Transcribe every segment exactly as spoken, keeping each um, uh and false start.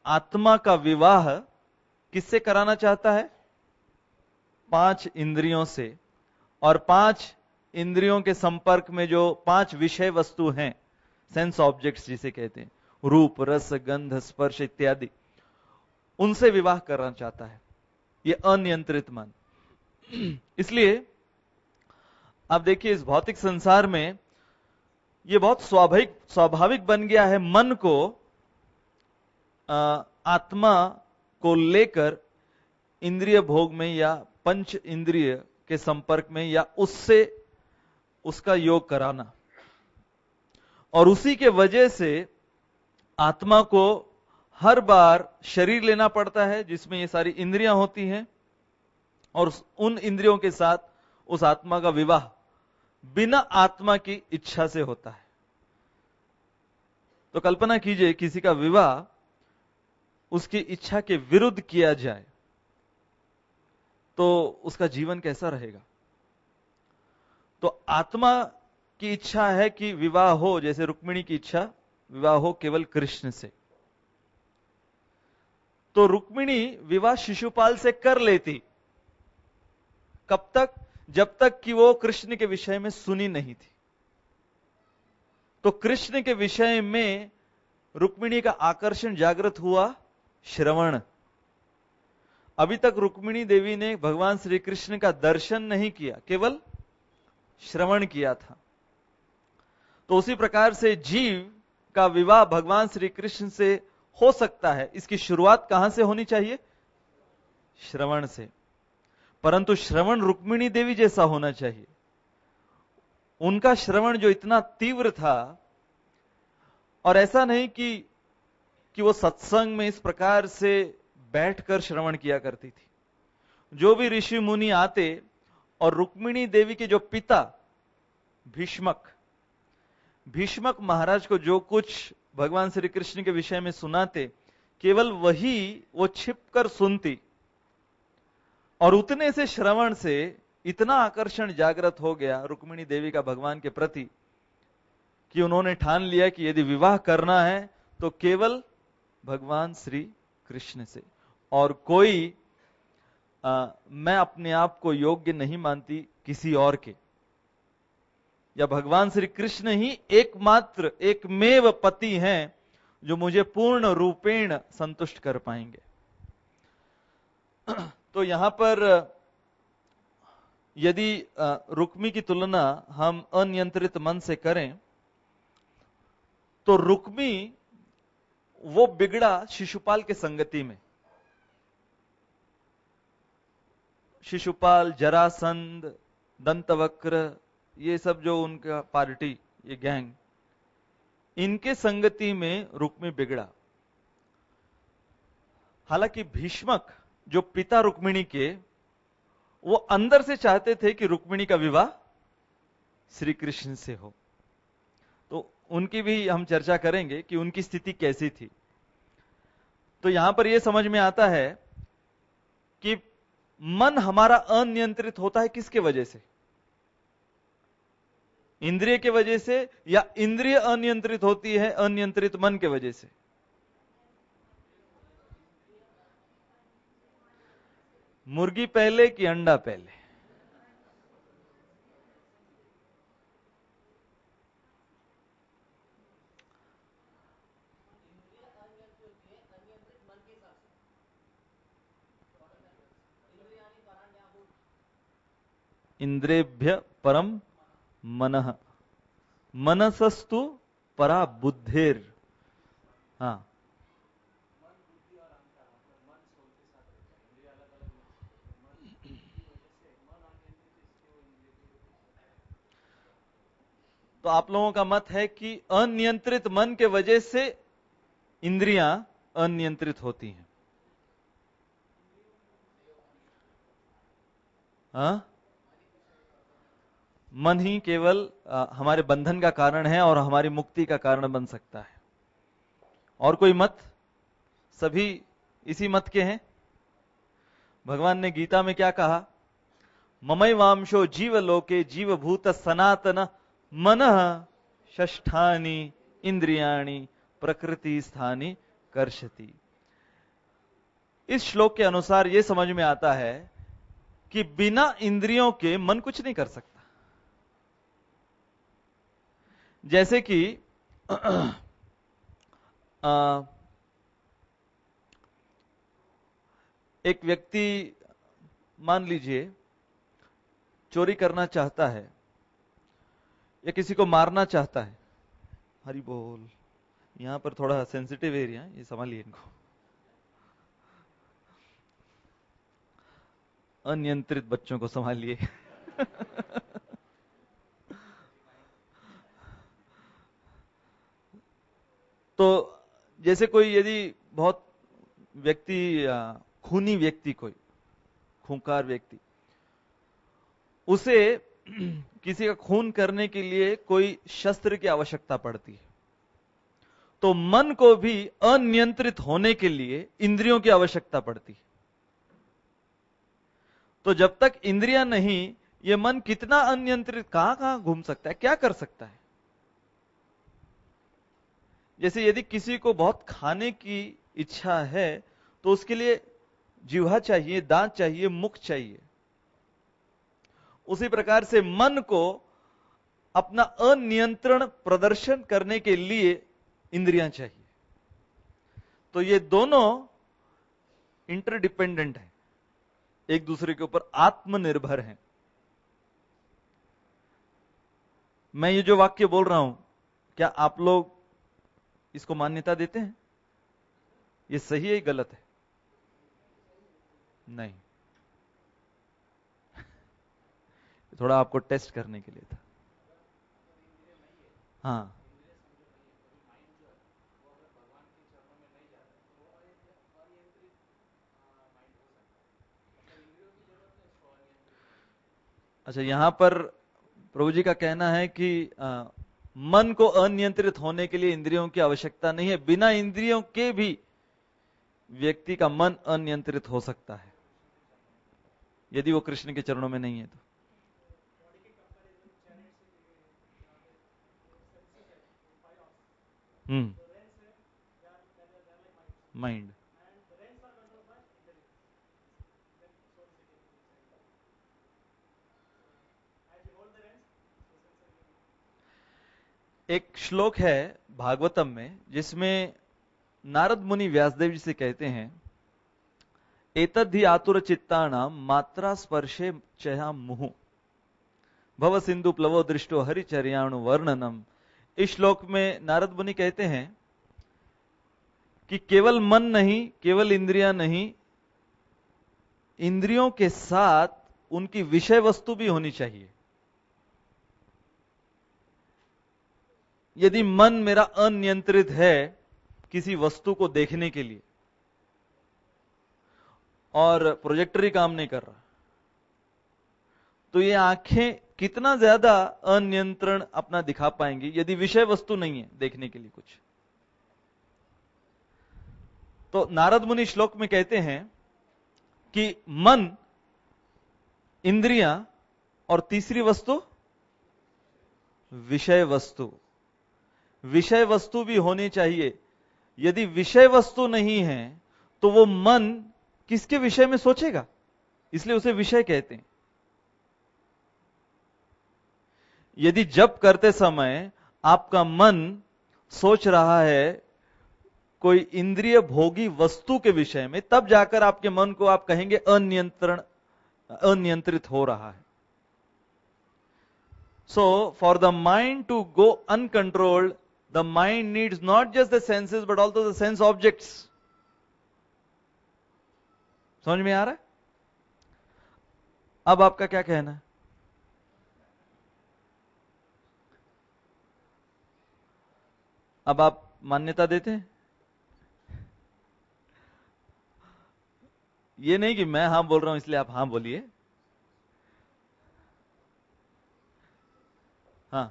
आत्मा का विवाह किससे कराना चाहता है? पांच इंद्रियों से। और पांच इंद्रियों के संपर्क में जो पांच विषय वस्तु हैं, सेंस ऑब्जेक्ट्स जिसे कहते हैं, रूप, रस, गंध, स्पर्श इत्यादि, उनसे विवाह करना चाहता है ये अनियंत्रित मन। इसलिए आप देखिए, इस भौतिक संसार में ये बहुत स्वाभाविक स्वाभाविक बन गया है मन को आ, आत्मा को लेकर इंद्रिय भोग में या पंच इंद्रिय के संपर्क में या उससे उसका योग कराना। और उसी के वजह से आत्मा को हर बार शरीर लेना पड़ता है जिसमें ये सारी इंद्रियां होती हैं, और उन इंद्रियों के साथ उस आत्मा का विवाह बिना आत्मा की इच्छा से होता है। तो कल्पना कीजिए किसी का विवाह उसकी इच्छा के विरुद्ध किया जाए तो उसका जीवन कैसा रहेगा? तो आत्मा की इच्छा है कि विवाह हो, जैसे रुक्मिणी की इच्छा विवाह हो केवल कृष्ण से। तो रुक्मिणी विवाह शिशुपाल से कर लेती, कब तक? जब तक कि वो कृष्ण के विषय में सुनी नहीं थी। तो कृष्ण के विषय में रुक्मिणी का आकर्षण जागृत हुआ श्रवण। अभी तक रुक्मिणी देवी ने भगवान श्री कृष्ण का दर्शन नहीं किया, केवल श्रवण किया था। तो उसी प्रकार से जीव का विवाह भगवान श्री कृष्ण से हो सकता है। इसकी शुरुआत कहां से होनी चाहिए? श्रवण से। परंतु श्रवण रुक्मिणी देवी जैसा होना चाहिए। उनका श्रवण जो इतना तीव्र था, और ऐसा नहीं कि कि वो सत्संग में इस प्रकार से बैठकर श्रवण किया करती थी। जो भी ऋषि मुनि आते और रुक्मिणी देवी के जो पिता भीष्मक भीष्मक महाराज को जो कुछ भगवान श्री कृष्ण के विषय में सुनाते, केवल वही वो छिपकर सुनती। और उतने से श्रवण से इतना आकर्षण जागृत हो गया रुक्मिणी देवी का भगवान के प्रति कि उन्होंने ठान लिया कि यदि विवाह करना है तो केवल भगवान श्री कृष्ण से, और कोई आ, मैं अपने आप को योग्य नहीं मानती किसी और के, या भगवान श्री कृष्ण ही एकमात्र एकमेव पति हैं जो मुझे पूर्ण रूपेण संतुष्ट कर पाएंगे। तो यहां पर यदि रुक्मी की तुलना हम अनियंत्रित मन से करें तो रुक्मी वो बिगड़ा शिशुपाल के संगति में। शिशुपाल, जरासंध, दंतवक्र, ये सब जो उनका पार्टी, ये गैंग, इनके संगति में रुक्मी बिगड़ा। हालांकि भीष्मक जो पिता रुक्मिणी के, वो अंदर से चाहते थे कि रुक्मिणी का विवाह श्री कृष्ण से हो। तो उनकी भी हम चर्चा करेंगे कि उनकी स्थिति कैसी थी। तो यहां पर यह समझ में आता है कि मन हमारा अनियंत्रित होता है किसके वजह से? इंद्रिय के वजह से, या इंद्रिय अनियंत्रित होती है अनियंत्रित मन के वजह से? मुर्गी पहले कि अंडा पहले? इंद्रेभ्य परम मनः, मनसस्तु परा बुद्धिर। हाँ, तो आप लोगों का मत है कि अनियंत्रित मन के वजह से इंद्रियां अनियंत्रित होती हैं। हाँ, मन ही केवल आ, हमारे बंधन का कारण है और हमारी मुक्ति का कारण बन सकता है। और कोई मत? सभी इसी मत के हैं। भगवान ने गीता में क्या कहा? ममैवांशो जीवलोके जीवभूत सनातन मनः षष्ठानि इंद्रियाणि प्रकृति स्थानि कर्षति। इस श्लोक के अनुसार यह समझ में आता है कि बिना इंद्रियों के मन कुछ नहीं कर सकता। जैसे कि आ, एक व्यक्ति मान लीजिए चोरी करना चाहता है या किसी को मारना चाहता है। हरि बोल। यहां पर थोड़ा सेंसिटिव एरिया है, ये संभालिए इनको। अनियंत्रित बच्चों को संभालिए। तो जैसे कोई यदि बहुत व्यक्ति, खूनी व्यक्ति, कोई खूंखार व्यक्ति, उसे किसी का खून करने के लिए कोई शस्त्र की आवश्यकता पड़ती है, तो मन को भी अनियंत्रित होने के लिए इंद्रियों की आवश्यकता पड़ती है। तो जब तक इंद्रियां नहीं, ये मन कितना अनियंत्रित, कहां कहां घूम सकता है, क्या कर सकता है। जैसे यदि किसी को बहुत खाने की इच्छा है तो उसके लिए जिह्वा चाहिए, दांत चाहिए, मुख चाहिए। उसी प्रकार से मन को अपना अनियंत्रण प्रदर्शन करने के लिए इंद्रियां चाहिए। तो ये दोनों इंटरडिपेंडेंट हैं, एक दूसरे के ऊपर आत्मनिर्भर हैं। मैं ये जो वाक्य बोल रहा हूं, क्या आप लोग इसको मान्यता देते हैं? ये सही है, गलत है? नहीं, थोड़ा आपको टेस्ट करने के लिए था। हाँ, अच्छा, यहां पर प्रभु जी का कहना है कि आ, मन को अनियंत्रित होने के लिए इंद्रियों की आवश्यकता नहीं है। बिना इंद्रियों के भी व्यक्ति का मन अनियंत्रित हो सकता है, यदि वो कृष्ण के चरणों में नहीं है तो। Hmm mind. एक श्लोक है भागवतम में जिसमें नारद मुनि व्यासदेव जी से कहते हैं, एतद्धि आतुर चित्तानाम मात्रा स्पर्शे चया मुहु भव सिंधु प्लवो दृष्टो हरिचर्याणु वर्णनम। इस श्लोक में नारद मुनि कहते हैं कि केवल मन नहीं, केवल इंद्रियां नहीं, इंद्रियों के साथ उनकी विषय वस्तु भी होनी चाहिए। यदि मन मेरा अनियंत्रित है किसी वस्तु को देखने के लिए और प्रोजेक्टर ही काम नहीं कर रहा, तो ये आंखें कितना ज्यादा अनियंत्रण अपना दिखा पाएंगी यदि विषय वस्तु नहीं है देखने के लिए कुछ। तो नारद मुनि श्लोक में कहते हैं कि मन, इंद्रियां और तीसरी वस्तु विषय वस्तु। विषय वस्तु भी होनी चाहिए। यदि विषय वस्तु नहीं है तो वो मन किसके विषय में सोचेगा, इसलिए उसे विषय कहते हैं। यदि जप करते समय आपका मन सोच रहा है कोई इंद्रिय भोगी वस्तु के विषय में, तब जाकर आपके मन को आप कहेंगे अनियंत्रण अनियंत्रित हो रहा है। So for the mind to go uncontrolled, the mind needs not just the senses but also the sense objects. समझ में आ रहा है? अब आपका क्या कहना है? अब आप मान्यता देते हैं? ये नहीं कि मैं हां बोल रहा हूं इसलिए आप हां बोलिए। हाँ,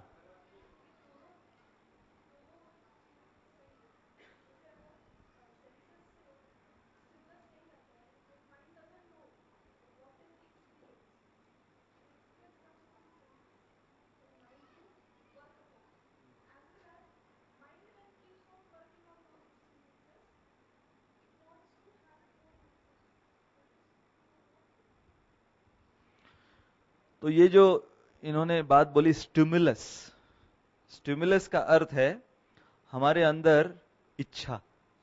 तो ये जो इन्होंने बात बोली स्टिमुलस, स्टिमुलस का अर्थ है हमारे अंदर इच्छा,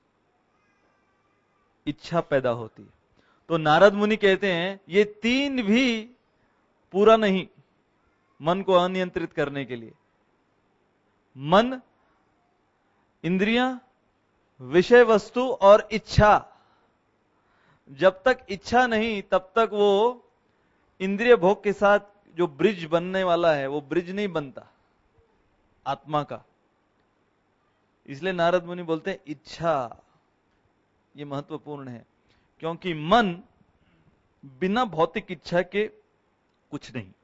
इच्छा पैदा होती है। तो नारद मुनि कहते हैं ये तीन भी पूरा नहीं मन को अनियंत्रित करने के लिए। मन, इंद्रियां, विषय वस्तु और इच्छा, जब तक इच्छा नहीं तब तक वो इंद्रिय भोग के साथ जो ब्रिज बनने वाला है वो ब्रिज नहीं बनता आत्मा का। इसलिए नारद मुनि बोलते हैं इच्छा ये महत्वपूर्ण है, क्योंकि मन बिना भौतिक इच्छा के कुछ नहीं।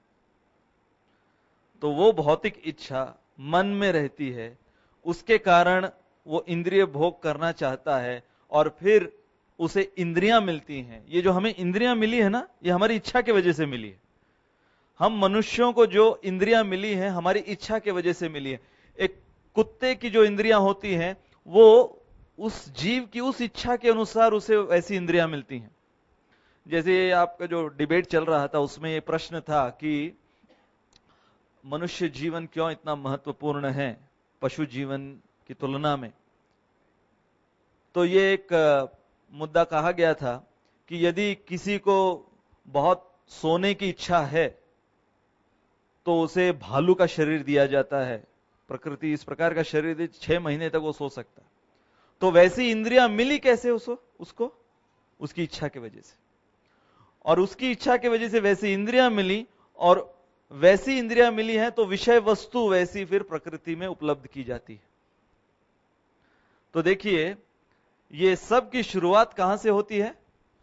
तो वो भौतिक इच्छा मन में रहती है, उसके कारण वो इंद्रिय भोग करना चाहता है और फिर उसे इंद्रियां मिलती हैं। ये जो हमें इंद्रियां मिली है ना, ये हमारी इच्छा की वजह से मिली है। हम मनुष्यों को जो इंद्रियां मिली हैं हमारी इच्छा की वजह से मिली है। एक कुत्ते की जो इंद्रियां होती हैं वो उस जीव की उस इच्छा के अनुसार उसे वैसी इंद्रियां मिलती हैं। जैसे आपका जो डिबेट चल रहा था उसमें ये प्रश्न था कि मनुष्य जीवन क्यों इतना महत्वपूर्ण है पशु जीवन की तुलना में। तो ये एक मुद्दा कहा गया था कि यदि किसी को बहुत सोने की इच्छा है तो उसे भालू का शरीर दिया जाता है। प्रकृति इस प्रकार का शरीर दी, छह महीने तक वो सो सकता है। तो वैसी इंद्रियां मिली कैसे उसको उसको उसकी इच्छा की वजह से, और उसकी इच्छा की वजह से वैसी इंद्रियां मिली, और वैसी इंद्रियां मिली हैं तो विषय वस्तु वैसी फिर प्रकृति में उपलब्ध की जाती है। तो देखिए ये सब की शुरुआत कहां से होती है?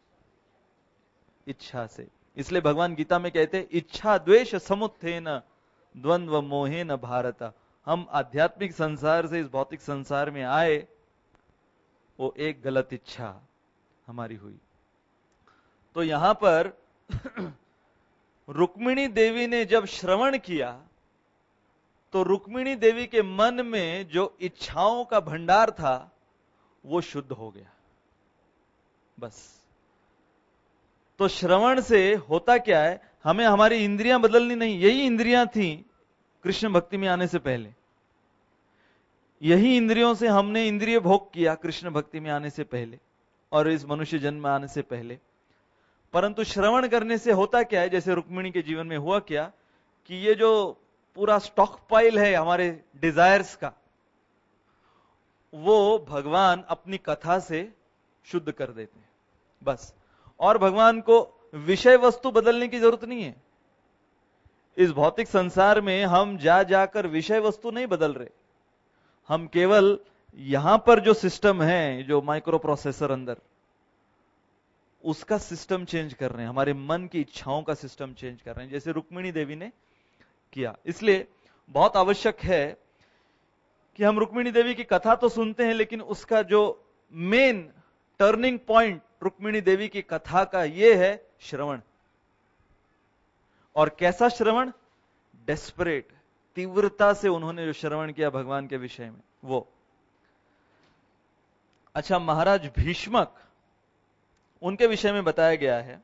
इच्छा से। इसलिए भगवान गीता में कहते हैं इच्छा द्वेष समुत्थेन द्वंद्व मोहेन भारत। हम आध्यात्मिक संसार से इस भौतिक संसार में आए वो एक गलत इच्छा हमारी हुई। तो यहां पर रुक्मिणी देवी ने जब श्रवण किया तो रुक्मिणी देवी के मन में जो इच्छाओं का भंडार था वो शुद्ध हो गया बस। तो श्रवण से होता क्या है, हमें हमारी इंद्रियां बदलनी नहीं, यही इंद्रियां थी कृष्ण भक्ति में आने से पहले, यही इंद्रियों से हमने इंद्रिय भोग किया कृष्ण भक्ति में आने से पहले और इस मनुष्य जन्म में आने से पहले। परंतु श्रवण करने से होता क्या है, जैसे रुक्मिणी के जीवन में हुआ क्या कि ये जो पूरा स्टॉक पाइल है हमारे डिजायर्स का वो भगवान अपनी कथा से शुद्ध कर देते हैं बस। और भगवान को विषय वस्तु बदलने की जरूरत नहीं है। इस भौतिक संसार में हम जा जाकर विषय वस्तु नहीं बदल रहे, हम केवल यहां पर जो सिस्टम है, जो माइक्रो प्रोसेसर अंदर, उसका सिस्टम चेंज कर रहे हैं, हमारे मन की इच्छाओं का सिस्टम चेंज कर रहे हैं, जैसे रुक्मिणी देवी ने किया। इसलिए बहुत आवश्यक है कि हम रुक्मिणी देवी की कथा तो सुनते हैं, लेकिन उसका जो main turning point Rukmini Devi की कथा का यह है श्रवण। और कैसा श्रवण? डेस्परेट, तीव्रता से उन्होंने जो श्रवण किया भगवान के विषय में वो। अच्छा, महाराज भीष्मक, उनके विषय में बताया गया है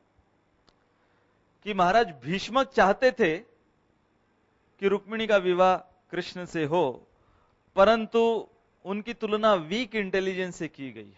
कि महाराज भीष्मक चाहते थे कि रुक्मिणी का विवाह कृष्ण से हो, परंतु उनकी तुलना वीक इंटेलिजेंस से की गई है।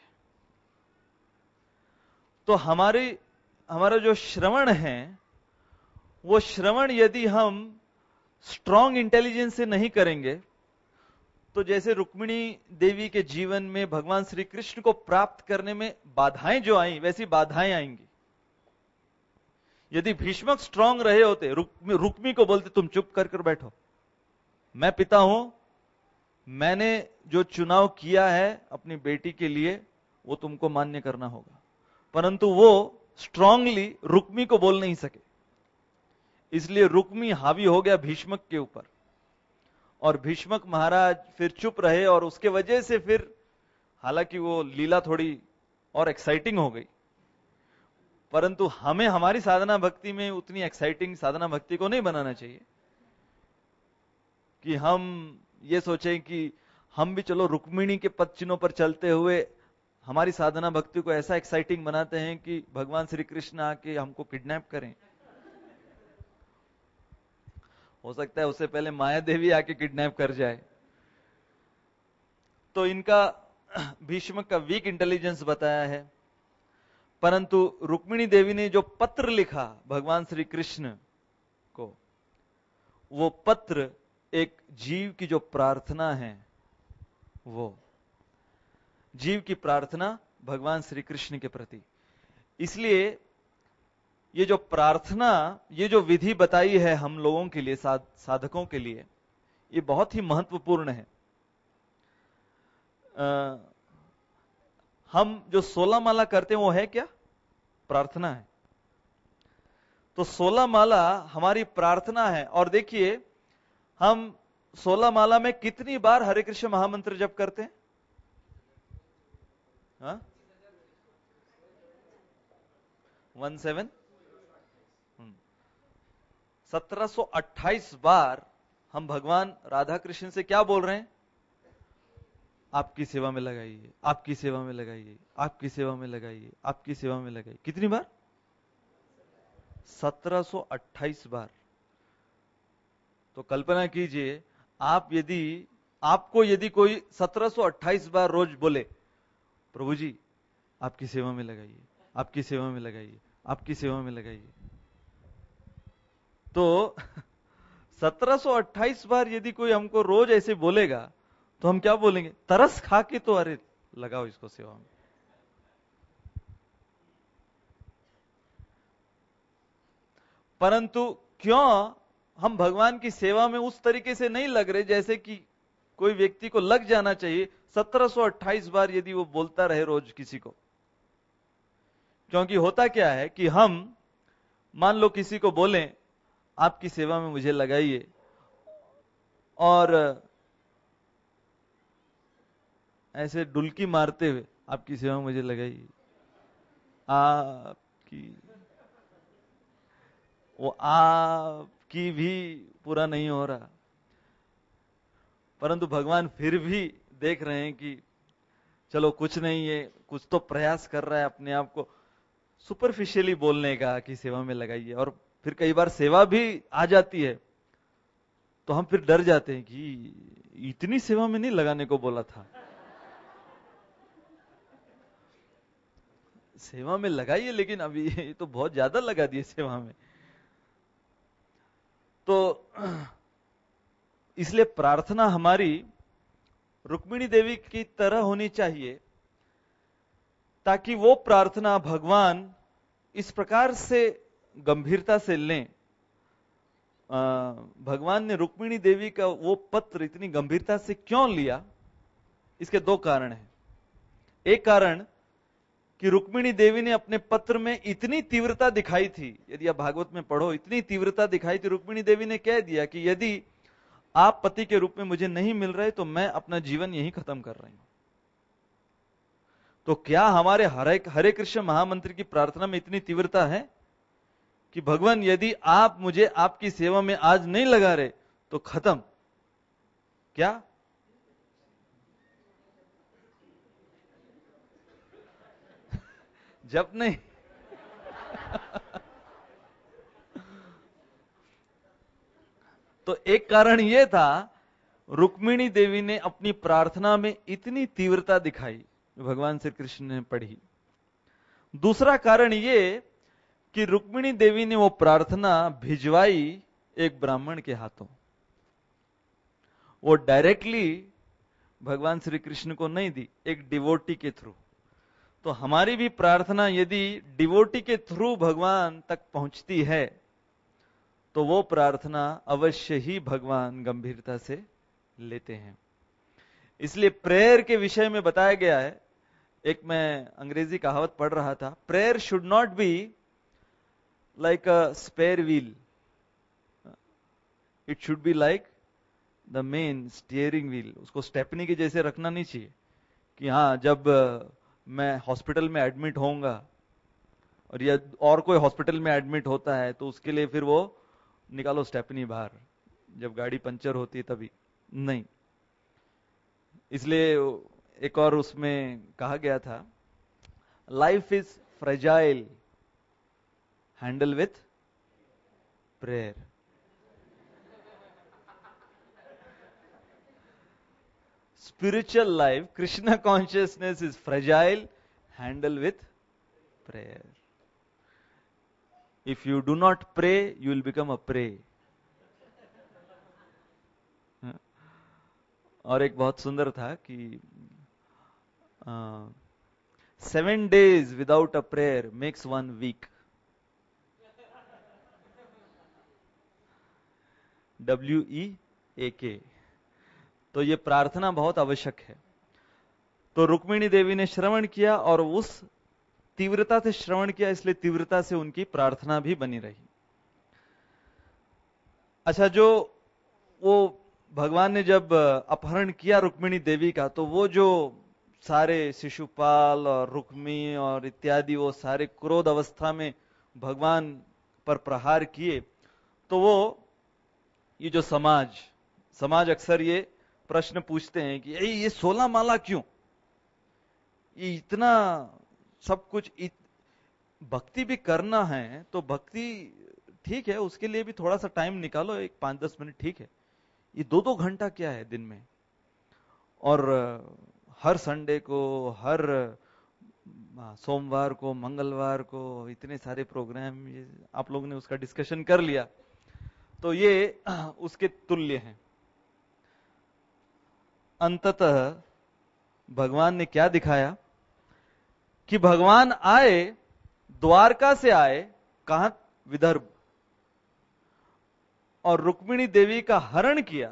तो हमारी हमारा जो श्रवण है वो श्रवण यदि हम स्ट्रॉन्ग इंटेलिजेंस से नहीं करेंगे तो जैसे रुक्मिणी देवी के जीवन में भगवान श्री कृष्ण को प्राप्त करने में बाधाएं जो आई वैसी बाधाएं आएंगी। यदि भीष्मक स्ट्रांग रहे होते, रुक्मी को बोलते तुम चुप कर कर बैठो, मैं पिता हूं, मैंने जो चुनाव किया है अपनी बेटी के लिए वो तुमको मान्य करना होगा, परंतु वो स्ट्रांगली रुक्मी को बोल नहीं सके। इसलिए रुक्मी हावी हो गया भीष्मक के ऊपर और भीष्मक महाराज फिर चुप रहे और उसके वजह से फिर, हालांकि वो लीला थोड़ी और एक्साइटिंग हो गई, परंतु हमें हमारी साधना भक्ति में उतनी एक्साइटिंग साधना भक्ति को नहीं बनाना चाहिए कि हम ये सोचें कि हम भी चलो रुक्मिणी के पद चिन्हों पर चलते हुए हमारी साधना भक्ति को ऐसा एक्साइटिंग बनाते हैं कि भगवान श्री कृष्ण आके हमको किडनैप करें। हो सकता है उससे पहले माया देवी आके किडनैप कर जाए। तो इनका भीष्म का वीक इंटेलिजेंस बताया है, परंतु रुक्मिणी देवी ने जो पत्र लिखा भगवान श्री कृष्ण को, वो पत्र एक जीव की जो प्रार्थना है, वो जीव की प्रार्थना भगवान श्री कृष्ण के प्रति। इसलिए ये जो प्रार्थना, ये जो विधि बताई है हम लोगों के लिए, साध, साधकों के लिए, ये बहुत ही महत्वपूर्ण है। आ, हम जो सोलह माला करते हैं वो है क्या? प्रार्थना है। तो सोलह माला हमारी प्रार्थना है। और देखिए, हम सोलह माला में कितनी बार हरे कृष्ण महामंत्र जप करते हैं? हाँ, वन सेवन सत्रह सौ अट्ठाईस बार हम भगवान राधा कृष्ण से क्या बोल रहे हैं? आपकी सेवा में लगाइए, आपकी सेवा में लगाइए, आपकी सेवा में लगाइए, आपकी सेवा में लगाइए। कितनी बार? सत्रह सौ अट्ठाईस बार। तो कल्पना कीजिए, आप यदि आपको यदि कोई सत्रह सौ अट्ठाईस बार रोज बोले, प्रभु जी आपकी सेवा में लगाइए, आपकी सेवा में लगाइए, आपकी सेवा में लगाइए, तो सत्रह सौ अट्ठाईस बार यदि कोई हमको रोज ऐसे बोलेगा, तो हम क्या बोलेंगे? तरस खा के तो अरे लगाओ इसको सेवा में। परंतु क्यों हम भगवान की सेवा में उस तरीके से नहीं लग रहे जैसे कि कोई व्यक्ति को लग जाना चाहिए सत्रह सौ अट्ठाईस बार यदि वो बोलता रहे रोज किसी को? क्योंकि होता क्या है कि हम मान लो किसी को बोलें आपकी सेवा में मुझे लगाइए, और ऐसे डुलकी मारते हुए आपकी सेवा में मुझे लगाइए, आपकी, वो आपकी भी पूरा नहीं हो रहा, परंतु भगवान फिर भी देख रहे हैं कि चलो कुछ नहीं है, कुछ तो प्रयास कर रहा है अपने आप को सुपरफिशियली बोलने का कि सेवा में लगाइए। और फिर कई बार सेवा भी आ जाती है तो हम फिर डर जाते हैं कि इतनी सेवा में नहीं लगाने को बोला था, सेवा में लगाइए, लेकिन अभी ये तो बहुत ज्यादा लगा दिए सेवा में। तो इसलिए प्रार्थना हमारी रुक्मिणी देवी की तरह होनी चाहिए, ताकि वो प्रार्थना भगवान इस प्रकार से गंभीरता से लें। भगवान ने रुक्मिणी देवी का वो पत्र इतनी गंभीरता से क्यों लिया? इसके दो कारण हैं। एक कारण कि रुक्मिणी देवी ने अपने पत्र में इतनी तीव्रता दिखाई थी, यदि आप भागवत में पढ़ो, इतनी तीव्रता दिखाई थी। रुक्मिणी देवी ने कह दिया कि यदि आप पति के रूप में मुझे नहीं मिल रहे तो मैं अपना जीवन यही खत्म कर रही हूं। तो क्या हमारे हरे हरे कृष्ण महामंत्र की प्रार्थना में इतनी तीव्रता है कि भगवान यदि आप मुझे आपकी सेवा में आज नहीं लगा रहे तो खत्म? क्या जब नहीं तो एक कारण यह था, रुक्मिणी देवी ने अपनी प्रार्थना में इतनी तीव्रता दिखाई भगवान श्री कृष्ण ने पढ़ी। दूसरा कारण यह कि रुक्मिणी देवी ने वो प्रार्थना भिजवाई एक ब्राह्मण के हाथों, वो डायरेक्टली भगवान श्री कृष्ण को नहीं दी, एक डिवोटी के थ्रू। तो हमारी भी प्रार्थना यदि डिवोटी के थ्रू भगवान तक पहुंचती है तो वो प्रार्थना अवश्य ही भगवान गंभीरता से लेते हैं। इसलिए प्रेयर के विषय में बताया गया है, एक मैं अंग्रेजी कहावत पढ़ रहा था, prayer should not be like a spare wheel, it should be like the main steering wheel. उसको स्टेपनी के जैसे रखना नहीं चाहिए कि हाँ जब मैं हॉस्पिटल में एडमिट होऊंगा और या और कोई हॉस्पिटल में एडमिट होता है तो उसके लिए फिर वो निकालो स्टेपनी बाहर, जब गाड़ी पंचर होती है तभी नहीं। इसलिए एक और उसमें कहा गया था, life is fragile, handle with prayer. spiritual life, Krishna consciousness is fragile, handle with prayer. If you do not pray, you will become a prey. और एक बहुत सुंदर था कि seven days without a prayer makes one week. W E A K. तो ये प्रार्थना बहुत आवश्यक है. तो रुक्मिणी देवी ने श्रवण किया और उस तीव्रता से श्रवण किया, इसलिए तीव्रता से उनकी प्रार्थना भी बनी रही. अच्छा, जो वो भगवान ने जब अपहरण किया रुक्मिणी देवी का, तो वो जो सारे शिशुपाल और रुक्मी और इत्यादि वो सारे क्रोध अवस्था में भगवान पर प्रहार किए, तो वो ये जो समाज समाज अक्सर ये प्रश्न पूछते हैं कि ये ये सोलह माला क्यों, ये इतना सब कुछ इत... भक्ति भी करना है तो भक्ति ठीक है, उसके लिए भी थोड़ा सा टाइम निकालो, एक पांच दस मिनट ठीक है. ये दो दो घंटा क्या है दिन में? और हर संडे को, हर सोमवार को, मंगलवार को इतने सारे प्रोग्राम, ये आप लोगों ने उसका डिस्कशन कर लिया, तो ये उसके तुल्य हैं. अंततः भगवान ने क्या दिखाया कि भगवान आए, द्वारका से आए, कहां? विदर्भ, और रुक्मिणी देवी का हरण किया.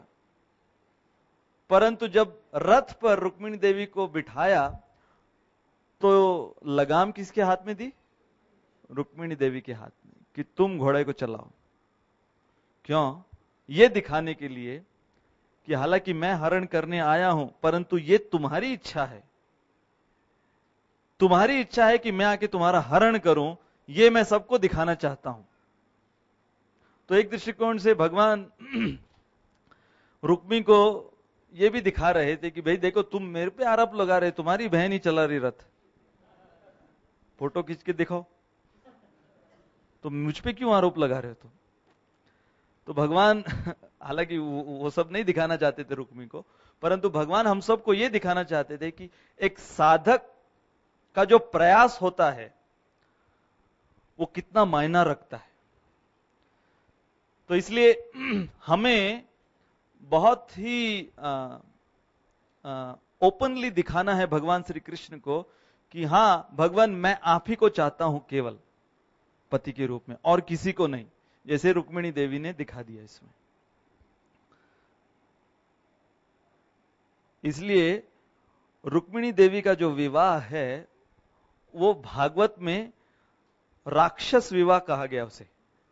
परंतु जब रथ पर रुक्मिणी देवी को बिठाया तो लगाम किसके हाथ में दी? रुक्मिणी देवी के हाथ में, कि तुम घोड़े को चलाओ. क्यों? यह दिखाने के लिए कि हालांकि मैं हरण करने आया हूं, परंतु ये तुम्हारी इच्छा है, तुम्हारी इच्छा है कि मैं आके तुम्हारा हरण करूं, ये मैं सबको दिखाना चाहता हूं. तो एक दृष्टिकोण से भगवान रुक्मी को यह भी दिखा रहे थे कि भाई देखो, तुम मेरे पे आरोप लगा रहे, तुम्हारी बहन ही चला रही रथ, फोटो खींच के दिखाओ, तो मुझ पे क्यों आरोप लगा रहे हो तुम? तो भगवान हालांकि वो सब नहीं दिखाना चाहते थे रुक्मी को, परंतु भगवान हम सबको यह दिखाना चाहते थे कि एक साधक का जो प्रयास होता है वो कितना मायना रखता है. तो इसलिए हमें बहुत ही ओपनली दिखाना है भगवान श्री कृष्ण को कि हां भगवान, मैं आप ही को चाहता हूं केवल पति के रूप में, और किसी को नहीं, जैसे रुक्मिणी देवी ने दिखा दिया इसमें. इसलिए रुक्मिणी देवी का जो विवाह है वो भागवत में राक्षस विवाह कहा गया उसे.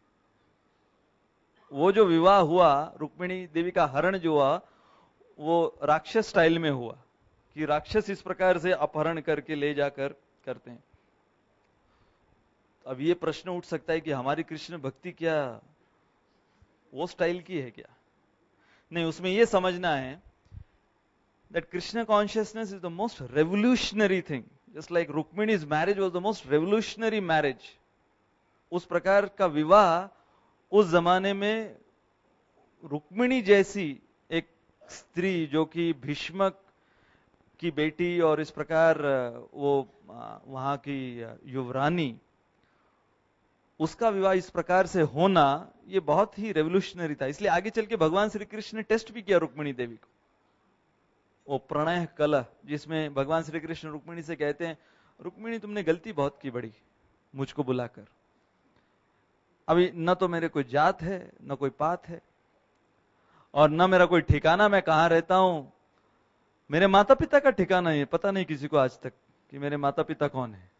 वो जो विवाह हुआ, रुक्मिणी देवी का हरण जो हुआ, वो राक्षस स्टाइल में हुआ, कि राक्षस इस प्रकार से अपहरण करके ले जाकर करते हैं. अब ये प्रश्न उठ सकता है कि हमारी कृष्ण भक्ति क्या वो स्टाइल की है क्या? नहीं, उसमें यह समझना है that Krishna consciousness is the most revolutionary thing. Just like Rukmini's marriage was the most revolutionary marriage. उस प्रकार का विवाह उस जमाने में रुक्मिणी जैसी एक स्त्री, जो कि भीष्मक की बेटी और इस प्रकार वो वहां की युवरानी, उसका विवाह इस प्रकार से होना ये बहुत ही रेवोल्यूशनरी था. इसलिए आगे चल के भगवान श्री कृष्ण ने टेस्ट भी किया रुक्मिणी देवी को. वो प्रणय कलह, जिसमें भगवान श्री कृष्ण रुक्मिणी से कहते हैं, रुक्मिणी तुमने गलती बहुत की बड़ी मुझको बुलाकर. अभी न तो मेरे कोई जात है, न कोई पात है, और न मेरा कोई ठिकाना, मैं कहां रहता हूं. मेरे माता पिता का ठिकाना है पता नहीं किसी को आज तक कि मेरे माता पिता कौन है,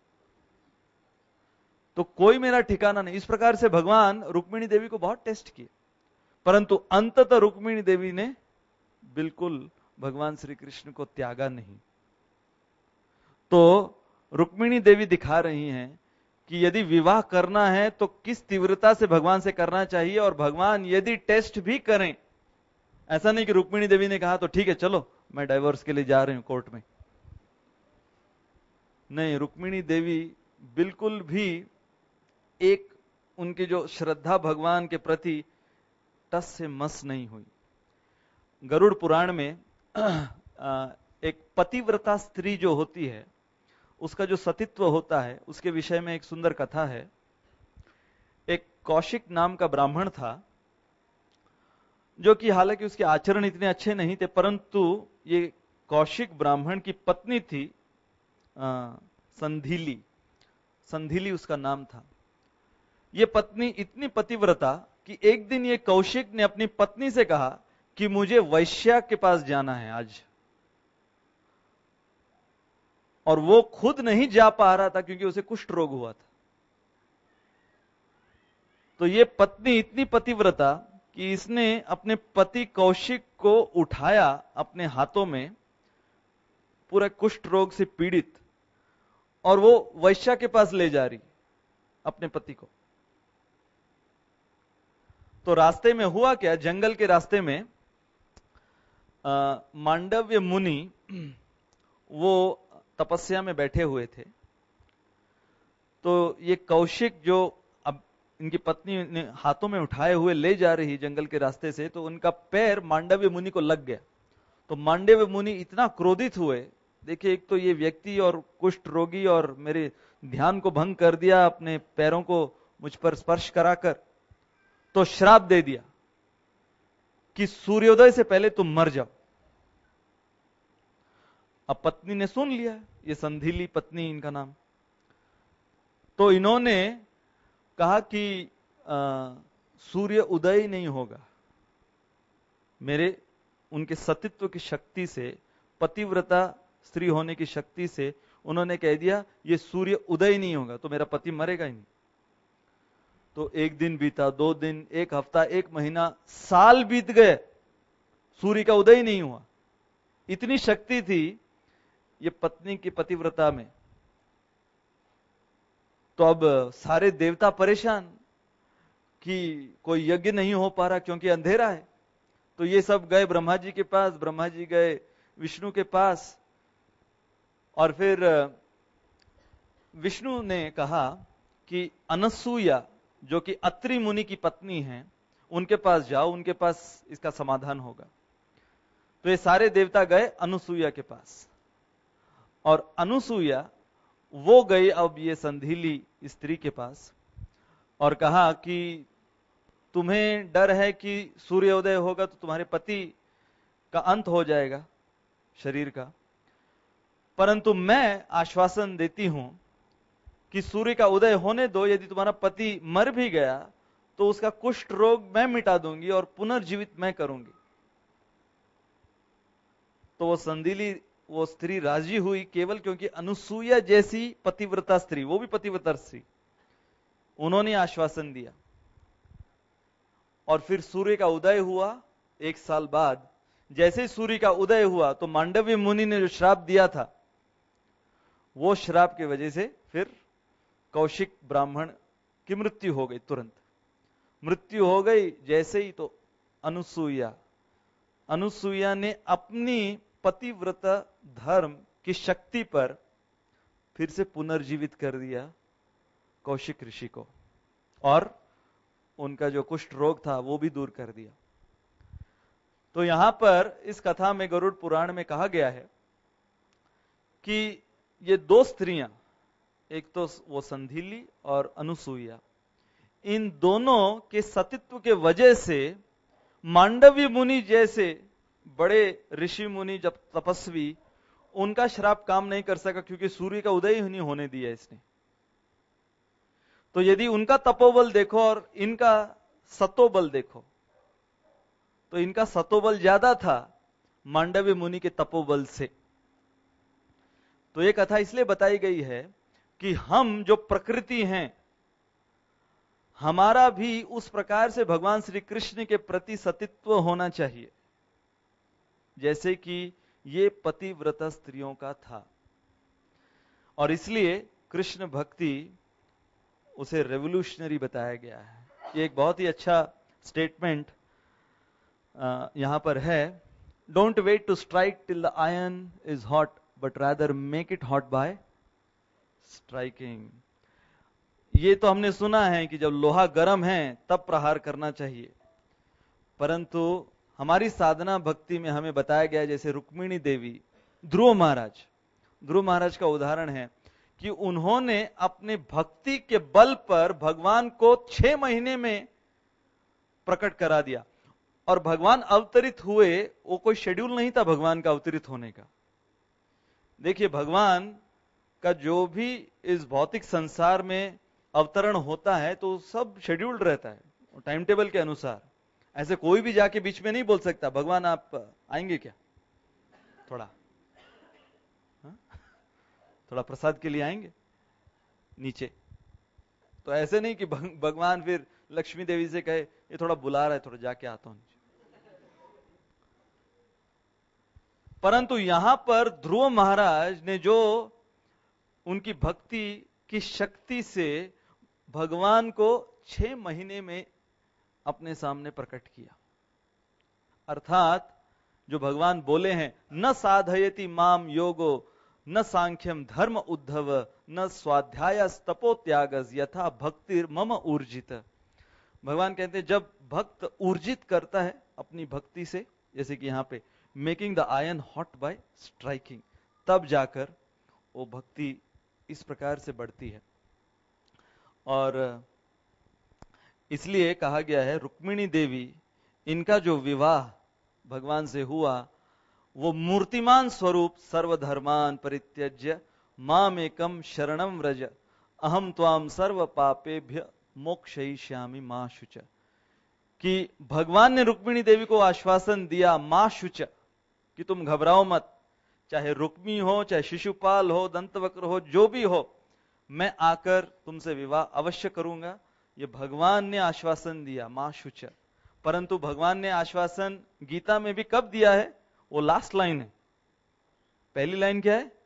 तो कोई मेरा ठिकाना नहीं. इस प्रकार से भगवान रुक्मिणी देवी को बहुत टेस्ट किए, परंतु अंततः रुक्मिणी देवी ने बिल्कुल भगवान श्री कृष्ण को त्यागा नहीं. तो रुक्मिणी देवी दिखा रही हैं कि यदि विवाह करना है तो किस तीव्रता से भगवान से करना चाहिए, और भगवान यदि टेस्ट भी करें, ऐसा नहीं कि रुक्मिणी देवी ने कहा तो ठीक है चलो मैं डाइवोर्स के लिए जा रही हूं कोर्ट में. नहीं, रुक्मिणी देवी बिल्कुल भी एक उनकी जो श्रद्धा भगवान के प्रति टस से मस नहीं हुई. गरुड़ पुराण में एक पतिव्रता स्त्री जो होती है उसका जो सतीत्व होता है उसके विषय में एक सुंदर कथा है। एक कौशिक नाम का ब्राह्मण था जो कि हालांकि उसके आचरण इतने अच्छे नहीं थे, परंतु ये कौशिक ब्राह्मण की पत्नी थी आ, संधिली। संधिली उसका नाम था। ये पत्नी इतनी पतिव्रता कि एक दिन ये कौशिक ने अपनी पत्नी से कहा कि मुझे वैश्या के पास जाना है आज, और वो खुद नहीं जा पा रहा था क्योंकि उसे कुष्ठ रोग हुआ था। तो ये पत्नी इतनी पतिव्रता कि इसने अपने पति कौशिक को उठाया अपने हाथों में, पूरे कुष्ठ रोग से पीड़ित, और वो वैश्या के पास ले जा रही अपने पति को। तो रास्ते में हुआ क्या, जंगल के रास्ते में आ, मांडव्य मुनि वो तपस्या में बैठे हुए थे। तो ये कौशिक जो अब इनकी पत्नी ने हाथों में उठाए हुए ले जा रही जंगल के रास्ते से, तो उनका पैर मांडव्य मुनि को लग गया। तो मांडव्य मुनि इतना क्रोधित हुए, देखिए एक तो ये व्यक्ति और कुष्ठ रोगी और मेरे ध्यान को भंग कर दिया, अपने पैरों को मुझ पर स्पर्श कराकर, तो श्राप दे दिया कि सूर्योदय से पहले तुम मर जाओ। अब पत्नी ने सुन लिया, ये संधिली पत्नी इनका नाम। तो इन्होंने कहा कि आ, सूर्य उदय ही नहीं होगा। मेरे उनके सतीत्व की शक्ति से, पतिव्रता स्त्री होने की शक्ति से उन्होंने कह दिया ये सूर्य उदय नहीं होगा, तो मेरा पति मरेगा ही नहीं। तो एक दिन बीता, दो दिन, एक हफ्ता, एक महीना, साल बीत गए, सूर्य का उदय नहीं हुआ। इतनी शक्ति थी ये पत्नी की पतिव्रता में। तो अब सारे देवता परेशान कि कोई यज्ञ नहीं हो पा रहा क्योंकि अंधेरा है। तो ये सब गए ब्रह्मा जी के पास, ब्रह्मा जी गए विष्णु के पास, और फिर विष्णु ने कहा कि अनसूया जो कि अत्रि मुनि की पत्नी है, उनके पास जाओ, उनके पास इसका समाधान होगा। तो ये सारे देवता गए अनुसूया के पास, और अनुसूया वो गई अब ये संधिली स्त्री के पास और कहा कि तुम्हें डर है कि सूर्योदय होगा तो तुम्हारे पति का अंत हो जाएगा शरीर का, परंतु मैं आश्वासन देती हूं कि सूर्य का उदय होने दो, यदि तुम्हारा पति मर भी गया तो उसका कुष्ठ रोग मैं मिटा दूंगी और पुनर्जीवित मैं करूंगी। तो वो संधिली वो स्त्री राजी हुई, केवल क्योंकि अनुसूया जैसी पतिव्रता स्त्री, वो भी पतिव्रता स्त्री, उन्होंने आश्वासन दिया। और फिर सूर्य का उदय हुआ एक साल बाद। जैसे सूर्य का उदय हुआ तो मांडव्य मुनि ने जो श्राप दिया था, वो श्राप की वजह से फिर कौशिक ब्राह्मण की मृत्यु हो गई। तुरंत मृत्यु हो गई जैसे ही, तो अनुसूया अनुसूया ने अपनी पतिव्रत धर्म की शक्ति पर फिर से पुनर्जीवित कर दिया कौशिक ऋषि को, और उनका जो कुष्ठ रोग था वो भी दूर कर दिया। तो यहां पर इस कथा में गरुड़ पुराण में कहा गया है कि ये दो स्त्रियां, एक तो वो संधिली और अनुसूया, इन दोनों के सतीत्व के वजह से मांडव्य मुनि जैसे बड़े ऋषि मुनि जब तपस्वी, उनका श्राप काम नहीं कर सका क्योंकि सूर्य का उदय ही नहीं होने दिया इसने। तो यदि उनका तपोबल देखो और इनका सतोबल देखो, तो इनका सतोबल ज्यादा था मांडव्य मुनि के तपोबल से। तो ये कथा इसलिए बताई गई है कि हम जो प्रकृति हैं, हमारा भी उस प्रकार से भगवान श्री कृष्ण के प्रति सतीत्व होना चाहिए जैसे कि ये पतिव्रता स्त्रियों का था। और इसलिए कृष्ण भक्ति उसे रेवोल्यूशनरी बताया गया है। ये एक बहुत ही अच्छा स्टेटमेंट यहां पर है। Don't wait to strike till the iron is hot but rather make it hot by striking. ये तो हमने सुना है कि जब लोहा गर्म है तब प्रहार करना चाहिए, परंतु हमारी साधना भक्ति में हमें बताया गया, जैसे रुक्मिणी देवी, ध्रुव महाराज, ध्रुव महाराज का उदाहरण है कि उन्होंने अपने भक्ति के बल पर भगवान को छह महीने में प्रकट करा दिया। और भगवान अवतरित हुए, वो कोई शेड्यूल नहीं था भगवान का अवतरित होने का। देखिए, भगवान का जो भी इस भौतिक संसार में अवतरण होता है तो सब शेड्यूल्ड रहता है, टाइम टेबल के अनुसार। ऐसे कोई भी जाके बीच में नहीं बोल सकता, भगवान आप आएंगे क्या, थोड़ा हा? थोड़ा प्रसाद के लिए आएंगे नीचे। तो ऐसे नहीं कि भगवान फिर लक्ष्मी देवी से कहे ये थोड़ा बुला रहा है, थोड़ा जाके आता हूं नीचे। परंतु यहां पर ध्रुव महाराज ने जो उनकी भक्ति की शक्ति से भगवान को छह महीने में अपने सामने प्रकट किया। अर्थात जो भगवान बोले हैं, न साधयति माम योगो न सांख्यम धर्म उद्धव न स्वाध्याय तपो त्यागस यथा भक्तिर मम ऊर्जित। भगवान कहते हैं जब भक्त ऊर्जित करता है अपनी भक्ति से, जैसे कि यहां पे making the iron hot by striking, तब जाकर वो भक्ति इस प्रकार से बढ़ती है। और इसलिए कहा गया है रुक्मिणी देवी, इनका जो विवाह भगवान से हुआ वो मूर्तिमान स्वरूप सर्वधर्मान परित्यज्य माम एकम शरणम व्रज अहम त्वाम सर्व पापेभ्य मोक्षयिष्यामि मां शुच। कि भगवान ने रुक्मिणी देवी को आश्वासन दिया, मां शुच, कि तुम घबराओ मत, चाहे रुक्मी हो, चाहे शिशुपाल हो, दंतवक्र हो, जो भी हो, मैं आकर तुमसे विवाह अवश्य करूंगा। ये भगवान ने आश्वासन दिया, मां शुच। परंतु भगवान ने आश्वासन गीता में भी कब दिया है, वो लास्ट लाइन है। पहली लाइन क्या है,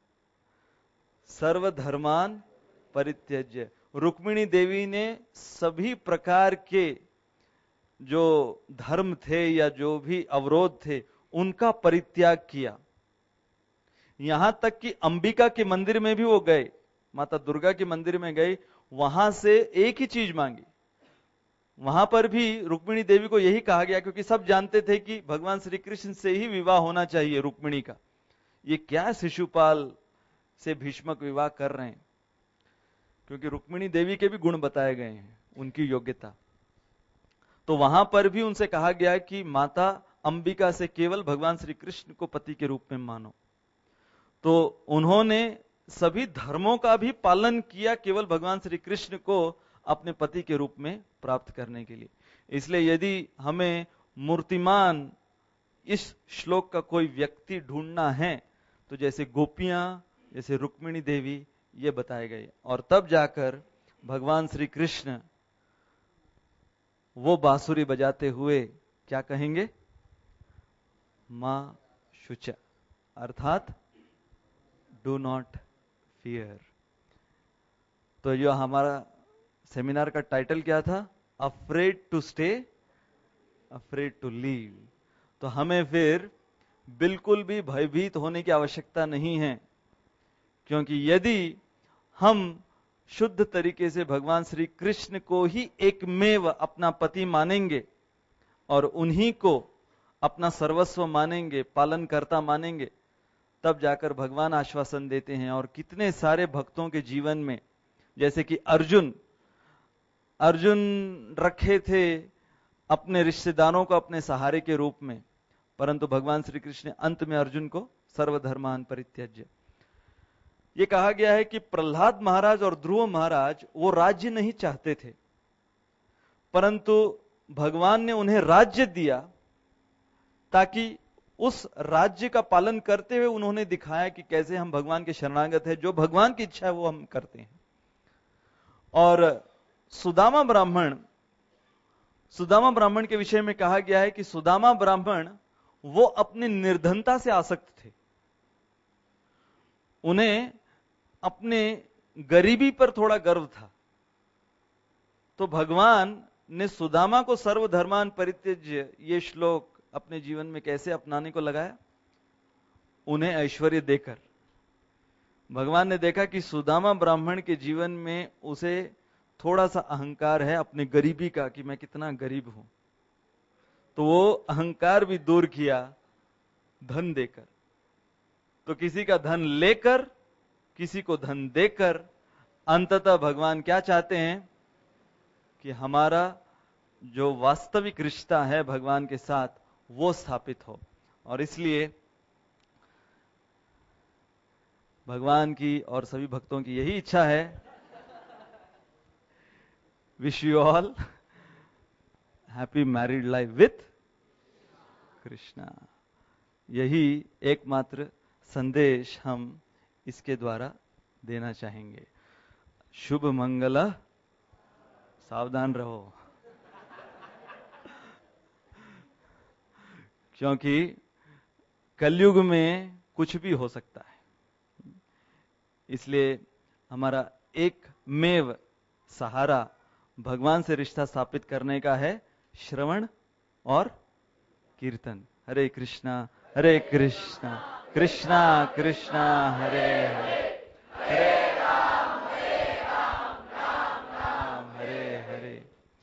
सर्वधर्मान परित्यज्य। रुक्मिणी देवी ने सभी प्रकार के जो धर्म थे या जो भी अवरोध थे उनका परित्याग किया। यहां तक कि अंबिका के मंदिर में भी वो गए, माता दुर्गा के मंदिर में गए, वहां से एक ही चीज मांगी। वहां पर भी रुक्मिणी देवी को यही कहा गया, क्योंकि सब जानते थे कि भगवान श्री कृष्ण से ही विवाह होना चाहिए रुक्मिणी का। ये क्या शिशुपाल से भीष्मक विवाह कर रहे हैं, क्योंकि रुक्मिणी देवी के भी गुण बताए गए हैं, उनकी योग्यता। तो वहां पर भी उनसे कहा गया कि माता अंबिका से केवल भगवान श्री कृष्ण को पति के रूप में मानो। तो उन्होंने सभी धर्मों का भी पालन किया केवल भगवान श्री कृष्ण को अपने पति के रूप में प्राप्त करने के लिए। इसलिए यदि हमें मूर्तिमान इस श्लोक का कोई व्यक्ति ढूंढना है तो जैसे गोपियां, जैसे रुक्मिणी देवी, ये बताए गए। और तब जाकर भगवान श्री कृष्ण वो बांसुरी बजाते हुए क्या कहेंगे, मां शुच, अर्थात डू नॉट फियर। तो जो हमारा सेमिनार का टाइटल क्या था, afraid to stay afraid to leave. तो हमें फिर बिल्कुल भी भयभीत होने की आवश्यकता नहीं है, क्योंकि यदि हम शुद्ध तरीके से भगवान श्री कृष्ण को ही एकमेव अपना पति मानेंगे और उन्हीं को अपना सर्वस्व मानेंगे, पालन करता मानेंगे, तब जाकर भगवान आश्वासन देते हैं। और कितने सारे भक्तों के जीवन में, जैसे कि अर्जुन अर्जुन रखे थे अपने रिश्तेदारों को अपने सहारे के रूप में, परंतु भगवान श्री कृष्ण ने अंत में अर्जुन को सर्वधर्मान परित्यज्य। ये कहा गया है कि प्रहलाद महाराज और ध्रुव महाराज वो राज्य नहीं चाहते थे, परंतु भगवान ने उन्हें राज्य दिया ताकि उस राज्य का पालन करते हुए उन्होंने दिखाया कि कैसे हम भगवान के शरणागत हैं, जो भगवान की इच्छा है वो हम करते हैं। और सुदामा ब्राह्मण सुदामा ब्राह्मण के विषय में कहा गया है कि सुदामा ब्राह्मण वो अपनी निर्धनता से आसक्त थे, उन्हें अपने गरीबी पर थोड़ा गर्व था। तो भगवान ने सुदामा को सर्वधर्मान परित्यज्य ये श्लोक अपने जीवन में कैसे अपनाने को लगाया, उन्हें ऐश्वर्य देकर। भगवान ने देखा कि सुदामा ब्राह्मण के जीवन में उसे थोड़ा सा अहंकार है अपने गरीबी का, कि मैं कितना गरीब हूं, तो वो अहंकार भी दूर किया धन देकर। तो किसी का धन लेकर, किसी को धन देकर, अंततः भगवान क्या चाहते हैं कि हमारा जो वास्तविक रिश्ता है भगवान के साथ वो स्थापित हो। और इसलिए भगवान की और सभी भक्तों की यही इच्छा है, wish you all happy married life with Krishna. यही एकमात्र संदेश हम इसके द्वारा देना चाहेंगे। शुभ मंगल, सावधान रहो, क्योंकि कलयुग में कुछ भी हो सकता है। इसलिए हमारा एक मेव सहारा भगवान से रिश्ता स्थापित करने का है, श्रवण और कीर्तन। हरे कृष्णा हरे कृष्णा कृष्णा कृष्णा हरे हरे, हरे राम हरे राम राम राम हरे हरे।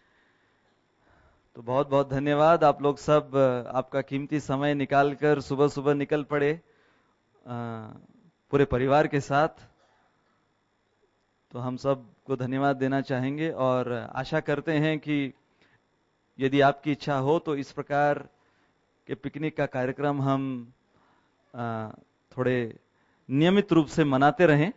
तो बहुत बहुत धन्यवाद। आप लोग सब आपका कीमती समय निकालकर सुबह सुबह निकल पड़े पूरे परिवार के साथ। तो हम सब को धन्यवाद देना चाहेंगे और आशा करते हैं कि यदि आपकी इच्छा हो तो इस प्रकार के पिकनिक का कार्यक्रम हम थोड़े नियमित रूप से मनाते रहें।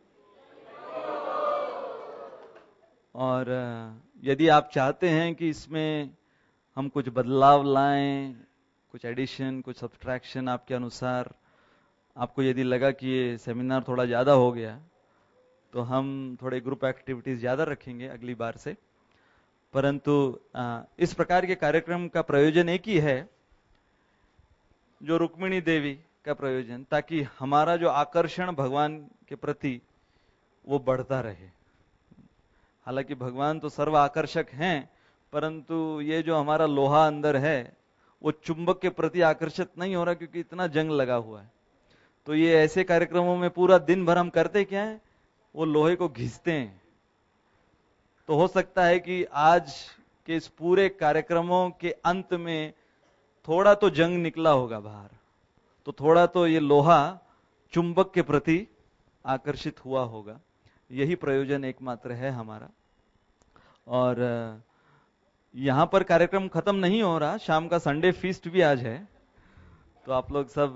और यदि आप चाहते हैं कि इसमें हम कुछ बदलाव लाएं, कुछ एडिशन, कुछ सब्सट्रैक्शन आपके अनुसार, आपको यदि लगा कि ये सेमिनार थोड़ा ज्यादा हो गया तो हम थोड़े ग्रुप एक्टिविटीज ज्यादा रखेंगे अगली बार से। परंतु इस प्रकार के कार्यक्रम का प्रयोजन एक ही है, जो रुक्मिणी देवी का प्रयोजन, ताकि हमारा जो आकर्षण भगवान के प्रति वो बढ़ता रहे। हालांकि भगवान तो सर्व आकर्षक हैं, परंतु ये जो हमारा लोहा अंदर है वो चुंबक के प्रति आकर्षित नहीं हो रहा, क्योंकि इतना जंग लगा हुआ है। तो ये ऐसे कार्यक्रमों में पूरा दिन भर हम करते क्या है, वो लोहे को घिसते हैं। तो हो सकता है कि आज के इस पूरे कार्यक्रमों के अंत में थोड़ा तो जंग निकला होगा बाहर, तो थोड़ा तो ये लोहा चुंबक के प्रति आकर्षित हुआ होगा। यही प्रयोजन एकमात्र है हमारा। और यहां पर कार्यक्रम खत्म नहीं हो रहा, शाम का संडे फीस्ट भी आज है। तो आप लोग सब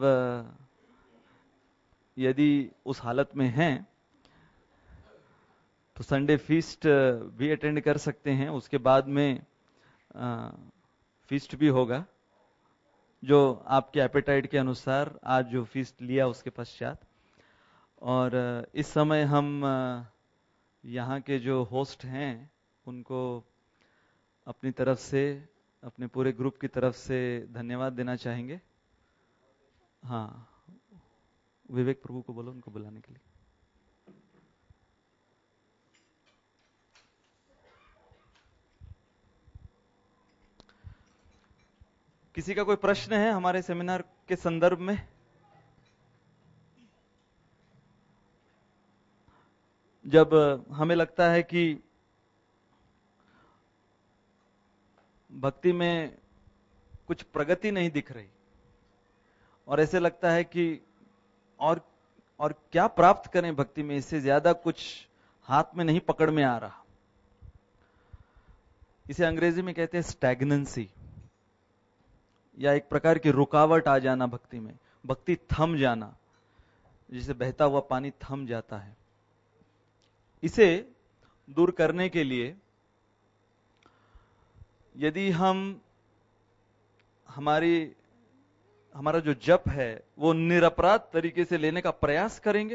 यदि उस हालत में हैं तो संडे फीस्ट भी अटेंड कर सकते हैं। उसके बाद में आ, फीस्ट भी होगा, जो आपके एपेटाइट के अनुसार आज जो फीस्ट लिया उसके पश्चात। और इस समय हम यहाँ के जो होस्ट हैं उनको अपनी तरफ से, अपने पूरे ग्रुप की तरफ से धन्यवाद देना चाहेंगे। हाँ, विवेक प्रभु को बोलो उनको बुलाने के लिए। किसी का कोई प्रश्न है हमारे सेमिनार के संदर्भ में? जब हमें लगता है कि भक्ति में कुछ प्रगति नहीं दिख रही और ऐसे लगता है कि और और क्या प्राप्त करें भक्ति में, इससे ज्यादा कुछ हाथ में नहीं पकड़ में आ रहा, इसे अंग्रेजी में कहते हैं स्टैग्नेंसी, या एक प्रकार की रुकावट आ जाना भक्ति में, भक्ति थम जाना, जिसे बहता हुआ पानी थम जाता है। इसे दूर करने के लिए यदि हम हमारी हमारा जो जप है वो निरपराध तरीके से लेने का प्रयास करेंगे,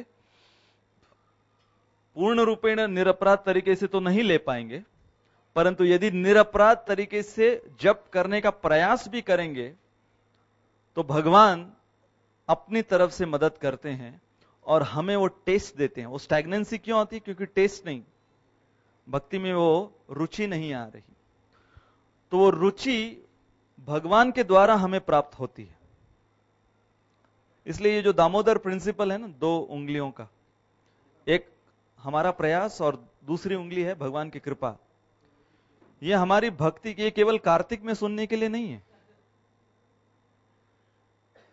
पूर्ण रूपेण निरपराध तरीके से तो नहीं ले पाएंगे, परंतु यदि निरपराध तरीके से जप करने का प्रयास भी करेंगे तो भगवान अपनी तरफ से मदद करते हैं और हमें वो टेस्ट देते हैं। वो स्टैग्नेंसी क्यों आती है? क्योंकि टेस्ट नहीं, भक्ति में वो रुचि नहीं आ रही। तो वो रुचि भगवान के द्वारा हमें प्राप्त होती है। इसलिए ये जो दामोदर प्रिंसिपल है ना, दो उंगलियों का, एक हमारा प्रयास और दूसरी उंगली है भगवान की कृपा, ये हमारी भक्ति की केवल कार्तिक में सुनने के लिए नहीं है,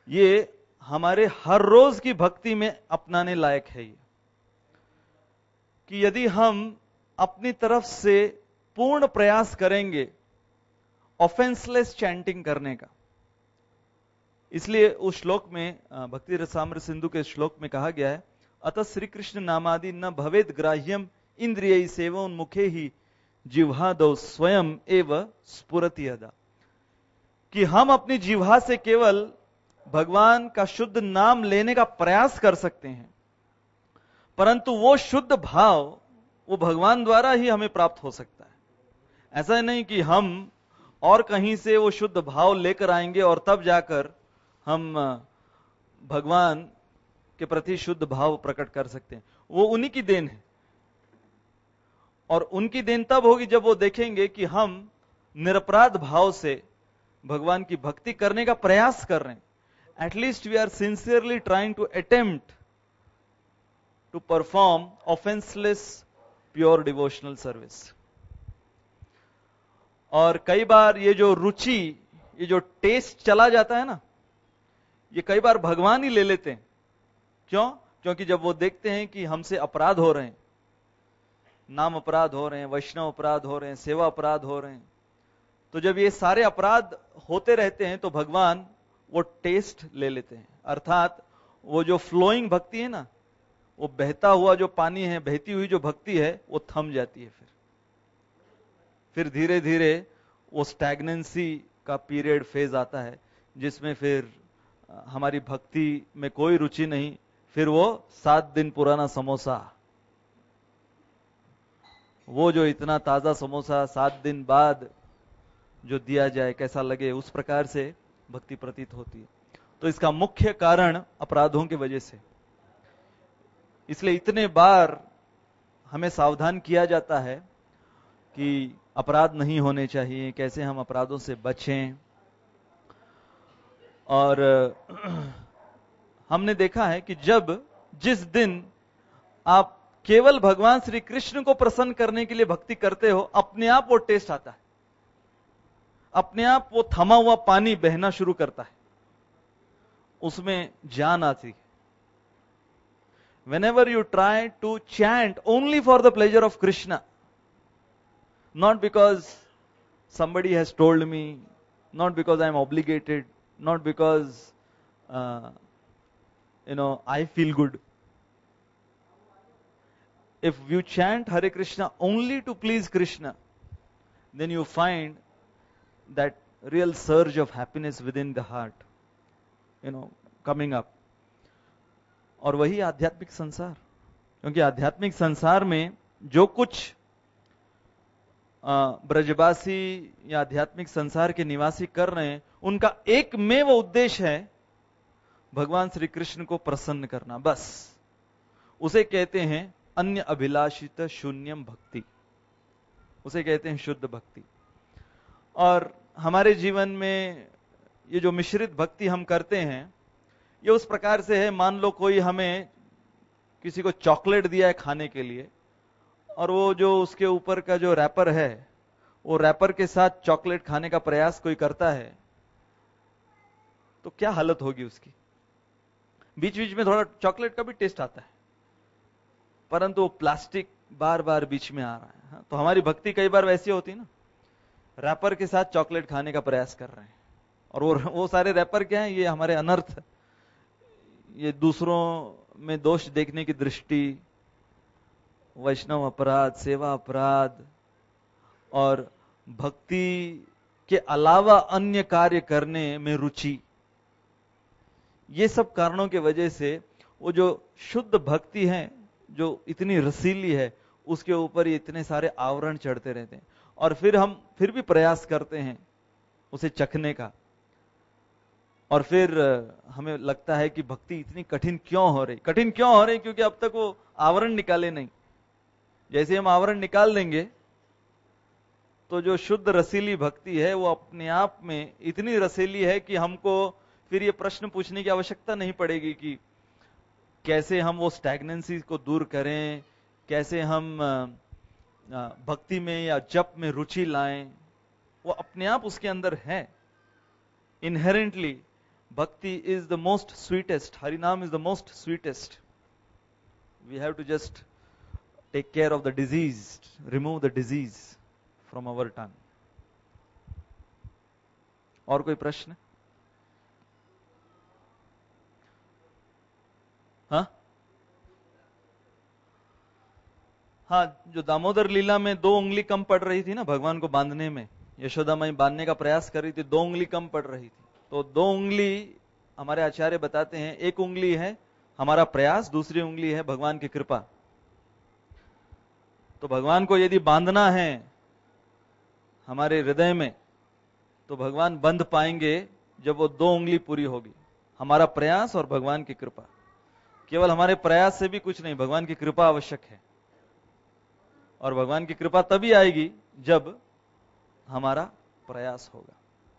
ये हमारे हर रोज की भक्ति में अपनाने लायक है ये, कि यदि हम अपनी तरफ से पूर्ण प्रयास करेंगे ऑफेंसलेस चैंटिंग करने का। इसलिए उस श्लोक में, भक्ति रसामृत सिंधु के श्लोक में कहा गया है, अतः श्री कृष्ण नामादि न भवेद ग्राह्यम इंद्रिय सेवन मुखे ही जिह्वादौ स्वयं एव स्फुरति यदा, कि हम अपनी जिह्वा से केवल भगवान का शुद्ध नाम लेने का प्रयास कर सकते हैं, परंतु वो शुद्ध भाव वो भगवान द्वारा ही हमें प्राप्त हो सकता है। ऐसा नहीं कि हम और कहीं से वो शुद्ध भाव लेकर आएंगे और तब जाकर हम भगवान के प्रति शुद्ध भाव प्रकट कर सकते हैं। वो उन्हीं की देन है, और उनकी देन तब होगी जब वो देखेंगे कि हम निरपराध भाव से भगवान की भक्ति करने का प्रयास कर रहे हैं। At least we are sincerely trying to attempt to perform offenceless pure devotional service. और कई बार ये जो रुचि, ये जो टेस्ट चला जाता है ना, ये कई बार भगवान ही ले लेते हैं। क्यों? क्योंकि जब वो देखते हैं कि हमसे अपराध हो रहे हैं, नाम अपराध हो रहे हैं, वैष्णव अपराध हो रहे हैं, सेवा अपराध हो रहे हैं, तो जब ये सारे अपराध होते रहते हैं तो भगवान वो टेस्ट ले लेते हैं। अर्थात वो जो फ्लोइंग भक्ति है ना, वो बहता हुआ जो पानी है, बहती हुई जो भक्ति है, वो थम जाती है। फिर फिर धीरे धीरे वो स्टैग्नेंसी का पीरियड फेज आता है, जिसमें फिर हमारी भक्ति में कोई रुचि नहीं। फिर वो सात दिन पुराना समोसा, वो जो इतना ताजा समोसा सात दिन बाद जो दिया जाए कैसा लगे, उस प्रकार से भक्ति प्रतीत होती है। तो इसका मुख्य कारण अपराधों की वजह से। इसलिए इतने बार हमें सावधान किया जाता है कि अपराध नहीं होने चाहिए, कैसे हम अपराधों से बचें। और हमने देखा है कि जब जिस दिन आप केवल भगवान श्री कृष्ण को प्रसन्न करने के लिए भक्ति करते हो, अपने आप वो टेस्ट आता है, अपने आप वो थमा हुआ पानी बहना शुरू करता है, उसमें जान आती है। Whenever you try to chant only for the pleasure of Krishna, not because somebody has told me, not because I am obligated, not because uh, you know I feel good. If you chant Hare Krishna only to please Krishna, then you find that real surge of happiness within the heart, you know, coming up. और वही आध्यात्मिक संसार, क्योंकि आध्यात्मिक संसार में जो कुछ ब्रजवासी या आध्यात्मिक संसार के निवासी कर रहे हैं, उनका एकमेव उद्देश्य है भगवान श्री कृष्ण को प्रसन्न करना, बस। उसे कहते हैं अन्य अभिलाषित शून्यम भक्ति, उसे कहते हैं शुद्ध भक्ति। और हमारे जीवन में ये जो मिश्रित भक्ति हम करते हैं, ये उस प्रकार से है, मान लो कोई हमें किसी को चॉकलेट दिया है खाने के लिए, और वो जो उसके ऊपर का जो रैपर है, वो रैपर के साथ चॉकलेट खाने का प्रयास कोई करता है, तो क्या हालत होगी उसकी। बीच बीच में थोड़ा चॉकलेट का भी टेस्ट आता है, परंतु वो प्लास्टिक बार बार बीच में आ रहा है। तो हमारी भक्ति कई बार वैसी होती है ना, रैपर के साथ चॉकलेट खाने का प्रयास कर रहे हैं, और वो वो सारे रैपर क्या है, ये हमारे अनर्थ, ये दूसरों में दोष देखने की दृष्टि, वैष्णव अपराध, सेवा अपराध, और भक्ति के अलावा अन्य कार्य करने में रुचि, ये सब कारणों की वजह से वो जो शुद्ध भक्ति है, जो इतनी रसीली है, उसके ऊपर ये इतने सारे आवरण चढ़ते रहते हैं। और फिर हम फिर भी प्रयास करते हैं उसे चखने का, और फिर हमें लगता है कि भक्ति इतनी कठिन क्यों हो रही। कठिन क्यों हो रही? क्योंकि अब तक वो आवरण निकाले नहीं। जैसे हम आवरण निकाल देंगे तो जो शुद्ध रसीली भक्ति है वो अपने आप में इतनी रसीली है कि हमको फिर ये प्रश्न पूछने की आवश्यकता नहीं पड़ेगी कि कैसे हम वो स्टैग्नेंसी को दूर करें, कैसे हम भक्ति में या जप में रुचि लाएं। वो अपने आप उसके अंदर है, inherently Bhakti is the most sweetest. Harinam is the most sweetest. We have to just take care of the disease, remove the disease from our tongue. और कोई प्रश्न? हाँ हाँ, जो दामोदर लीला में दो उंगली कम पड़ रही थी ना भगवान को बांधने में, यशोदा माई बांधने का प्रयास कर रही थी, दो उंगली कम पड़ रही थी। तो दो उंगली हमारे आचार्य बताते हैं, एक उंगली है हमारा प्रयास, दूसरी उंगली है भगवान की कृपा। तो भगवान को यदि बांधना है हमारे हृदय में, तो भगवान बंध पाएंगे जब वो दो उंगली पूरी होगी। हमारा प्रयास और भगवान की कृपा। केवल हमारे प्रयास से भी कुछ नहीं, भगवान की कृपा आवश्यक है। और भगवान की कृपा तभी आएगी जब हमारा प्रयास होगा।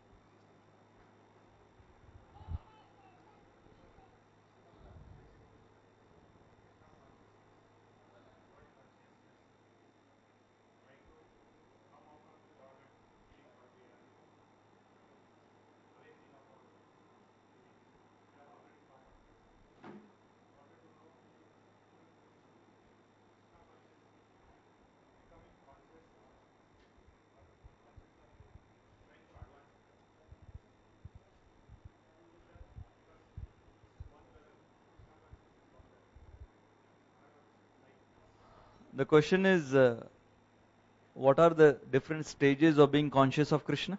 The question is, uh, what are the different stages of being conscious of Krishna?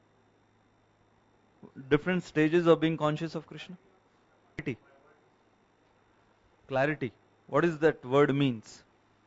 Different stages of being conscious of Krishna? Clarity. Clarity. What does that word means?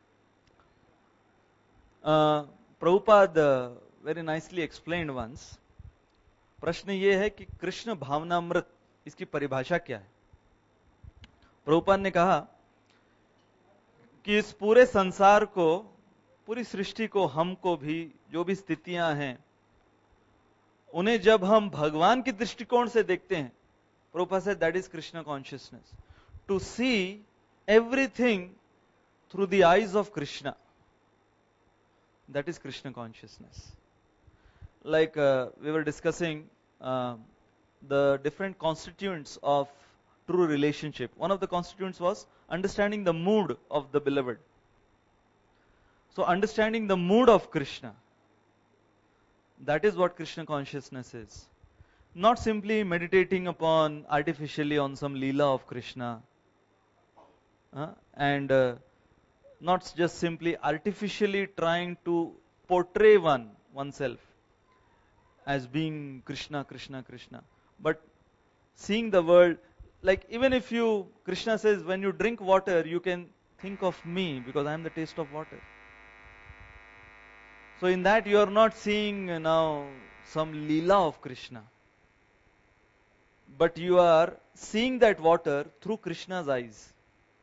Uh, Prabhupada uh, very nicely explained once. प्रश्न ये है कि कृष्ण भावनामृत, इसकी परिभाषा क्या है? प्रभुपाद ने कहा कि इस पूरे संसार को, पूरी सृष्टि को, हमको भी, जो भी स्थितियां हैं, उन्हें जब हम भगवान की दृष्टिकोण से देखते हैं, प्रभुपाद से that is Krishna consciousness. To see everything through the eyes of Krishna, that is Krishna consciousness. Like uh, we were discussing uh, the different constituents of true relationship. One of the constituents was understanding the mood of the beloved. So understanding the mood of Krishna, that is what Krishna consciousness is. Not simply meditating upon artificially on some leela of Krishna, uh, and uh, not just simply artificially trying to portray one oneself as being Krishna, Krishna, Krishna. But seeing the world, like even if you, Krishna says, when you drink water, you can think of me because I am the taste of water. So in that you are not seeing uh, now some leela of Krishna, but you are seeing that water through Krishna's eyes.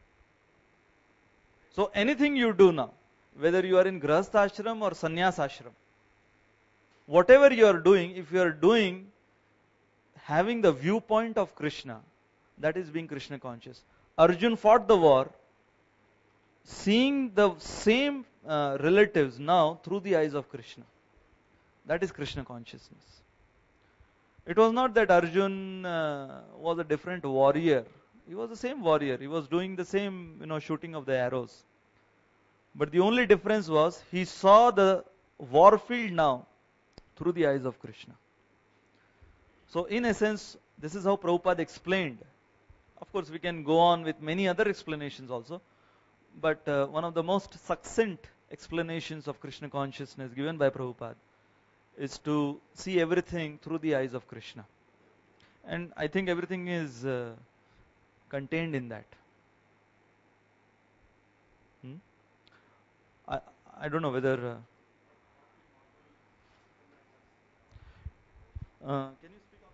So anything you do now, whether you are in Grahastha ashram or Sannyas ashram, whatever you are doing, if you are doing having the viewpoint of Krishna, that is being Krishna conscious. Arjun fought the war seeing the same uh, relatives now through the eyes of Krishna. That is Krishna consciousness. It was not that Arjun uh, was a different warrior. He was the same warrior. He was doing the same, you know, shooting of the arrows. But the only difference was he saw the war field now through the eyes of Krishna. So in essence, this is how Prabhupada explained. Of course, we can go on with many other explanations also, but uh, one of the most succinct explanations of Krishna consciousness given by Prabhupada is to see everything through the eyes of Krishna. And I think everything is uh, contained in that. Hmm? I, I don't know whether... Uh, uh, can you speak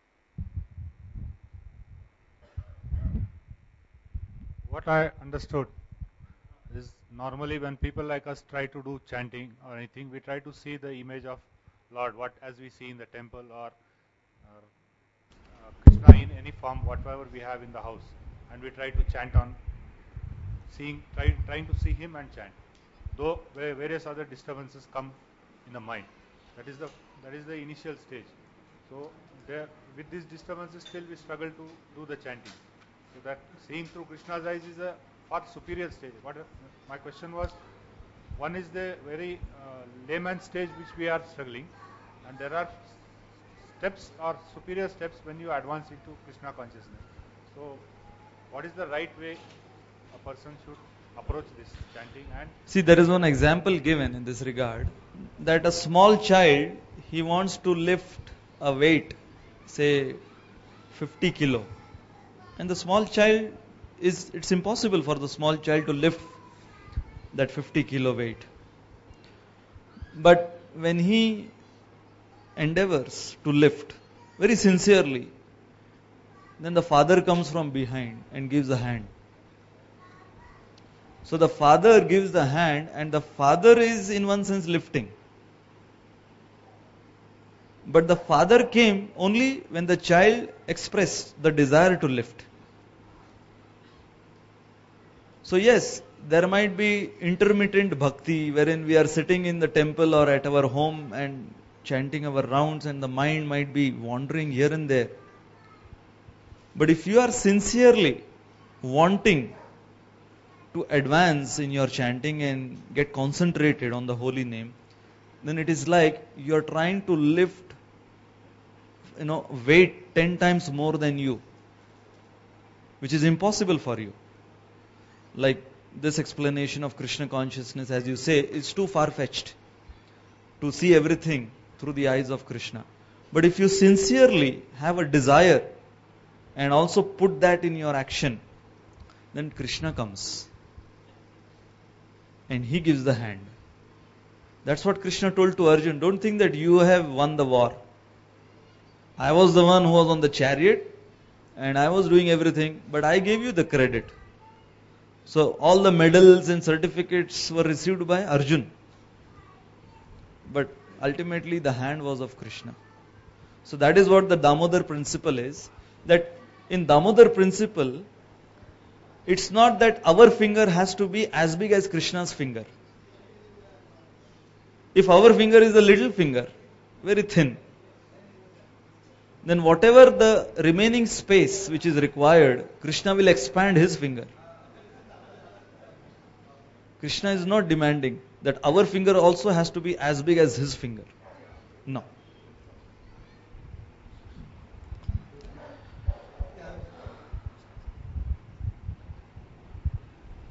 on? What I understood is normally when people like us try to do chanting or anything, we try to see the image of Lord, what as we see in the temple or, or uh, Krishna in any form, whatever we have in the house, and we try to chant on seeing, try, trying to see Him and chant. Though various other disturbances come in the mind, that is the that is the initial stage. So there, with these disturbances, still we struggle to do the chanting. So that seeing through Krishna's eyes is a far superior stage. What uh, my question was, one is the very uh, layman stage which we are struggling, and there are steps or superior steps when you advance into Krishna consciousness. So, what is the right way a person should approach this chanting? And see, there is one example given in this regard, that a small child, he wants to lift a weight, say fifty kilo, and the small child is, it's impossible for the small child to lift that fifty kilo weight. But when he endeavors to lift very sincerely, then the father comes from behind and gives a hand. So the father gives the hand, and the father is in one sense lifting. But the father came only when the child expressed the desire to lift. So yes, there might be intermittent bhakti wherein we are sitting in the temple or at our home and chanting our rounds, and the mind might be wandering here and there. But if you are sincerely wanting to advance in your chanting and get concentrated on the holy name, then it is like you are trying to lift, you know, weight ten times more than you, which is impossible for you. Like this explanation of Krishna consciousness, as you say, is too far-fetched to see everything through the eyes of Krishna. But if you sincerely have a desire and also put that in your action, then Krishna comes and he gives the hand. That's what Krishna told to Arjun. Don't think that you have won the war. I was the one who was on the chariot and I was doing everything, but I gave you the credit. So all the medals and certificates were received by Arjun. But ultimately the hand was of Krishna. So that is what the Damodar principle is. That in Damodar principle, it's not that our finger has to be as big as Krishna's finger. If our finger is a little finger, very thin, then whatever the remaining space which is required, Krishna will expand his finger. Krishna is not demanding that our finger also has to be as big as his finger. No.